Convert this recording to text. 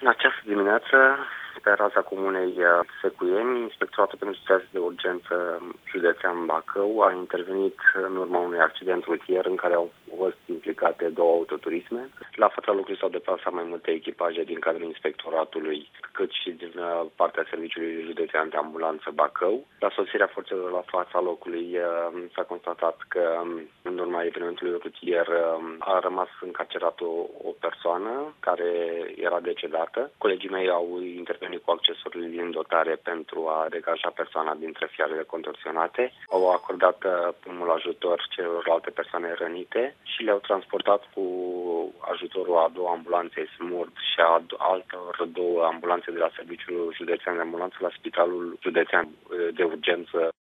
În această dimineață, pe raza comunei Secuieni, Inspectoratul pentru Situații de Urgență județean Bacău a intervenit în urma unui accident rutier în care au fost implicate două autoturisme. La fața locului s-au deplasat mai multe echipaje din cadrul inspectoratului, cât și din partea Serviciului Județean de Ambulanță Bacău. La sosirea forțelor la fața locului s-a constatat că în urma evenimentului rutier a rămas încarcerată o persoană care era decedată. Colegii mei au intervenit cu accesorii din dotare pentru a degaja persoana dintre fiarele contorsionate. Au acordat primul ajutor celorlalte persoane rănite și le-au transportat cu ajutorul a două ambulanțe SMURD și a altor două ambulanțe de la Serviciul Județean de Ambulanță la Spitalul Județean de Urgență